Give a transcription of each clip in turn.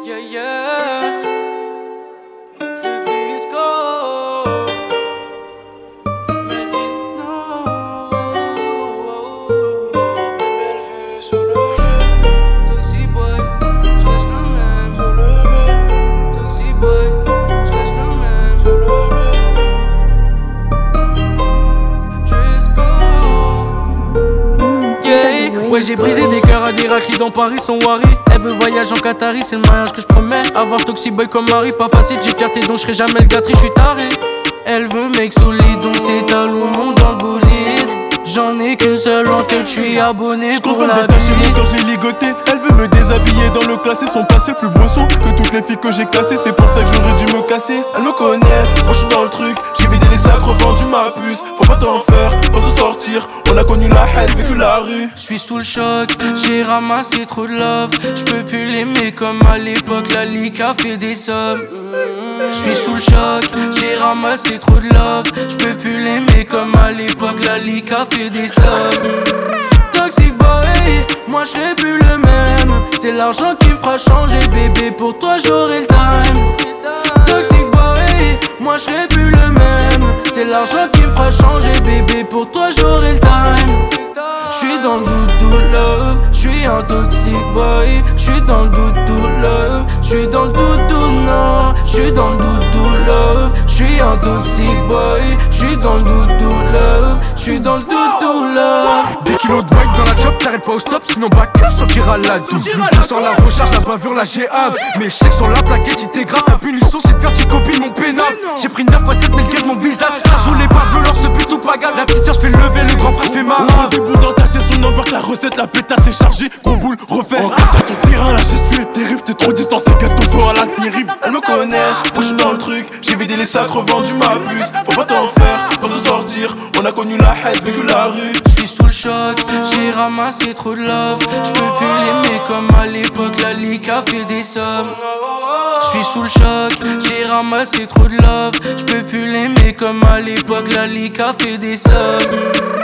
Yeah, yeah. C'est Frisco. Melvin, no. Bellevue sur le jeu. Toxic boy, j'reste le même. Sur le jeu. Toxic boy, j'reste le même. Sur le Frisco. Yeah. Ouais, j'ai brisé des cœurs à des raclis dans Paris sans worry. Elle veut voyager en Qatari, c'est le mariage que je promets. Avoir Toxic boy comme mari, pas facile, j'ai fierté donc j'serai jamais le gâterie, j'suis taré. Elle veut mec solide, donc c'est talons monte dans le bolide. J'en ai qu'une seule en tête, j'suis abonné J'compte pour pas me la détacher vie. mon corps, j'ai ligoté. Elle veut me déshabiller dans le classé. Son passé plus brosson que toutes les filles que j'ai classées. C'est pour ça que j'aurais dû me casser. Elle me connaît, moi j'suis dans le truc. J'ai vidé les sacs, revendu ma puce. Faut pas t'en faire, faut se sortir. On a connu la haine, vécu la rue. J'suis sous le choc, j'ai ramassé trop de love. J'peux plus l'aimer comme à l'époque, la ligue a fait des sommes. J'suis sous le choc, j'ai ramassé trop de love. J'peux plus l'aimer comme à l'époque, la ligue a fait des sommes. Toxic boy, moi j'serai plus le même. C'est l'argent qui me fera changer, bébé. Pour toi j'aurai le time. Toxic boy, moi j'serai plus le même. C'est l'argent qui me fera changer, bébé. Pour toi j'aurai le time. J'suis dans le doudou love, j'suis un toxic boy. J'suis dans le doudou love, j'suis dans le doudou non. J'suis dans le doudou love, j'suis un toxic boy. J'suis dans le doudou love, j'suis dans le doudou love. Des kilos de white dans la job, t'arrêtes pas au stop, sinon bah que sortira la double. Le sans la recharge, la bavure, la géave. Mes chèques sur la plaquette, il t'égrave. Sa punition, c'est de faire tes copines, mon pénal. J'ai pris 9 fois 7, mais le mon visage. Ça joue les Pablo, leur se pue tout bagarre. La petite sœur, j'fais lever, le grand frère, j'fais marre. On des boules dans ta tête, son number, la recette, la pétasse est chargée. Gros boule, refait. En tête sur terrain, la gestu est terrible. T'es trop distancé, gâteau fort à la dérive. Elle me connaît, moi j'suis dans le truc. J'ai vidé les sacs, revendu ma puce. Faut pas t'en faire, faut se sortir. On a connu la haine, vécu la rue. J'suis sous le choc, j'ai ramassé trop de love. J'peux plus l'aimer comme à l'époque, la ligue a fait des sommes. J'suis sous le choc, j'ai ramassé trop de love. J'peux plus l'aimer comme à l'époque, la ligue a fait des sommes.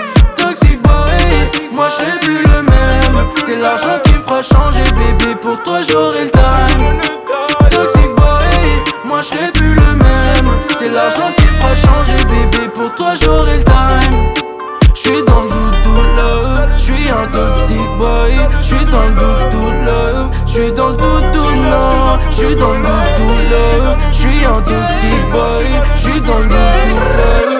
Toxic boy, moi j'serai plus le même. C'est l'argent qui me fera changer, bébé. Pour toi j'aurai le time. Toxic boy, moi j'serai plus le même. C'est l'argent qui me fera changer, bébé. Pour toi j'aurai le time. J'suis dans le doudou love, j'suis un toxic boy. J'suis dans le doudou love, j'suis dans le doudou non. J'suis dans le doudou love, j'suis un toxic boy. J'suis dans le doudou love.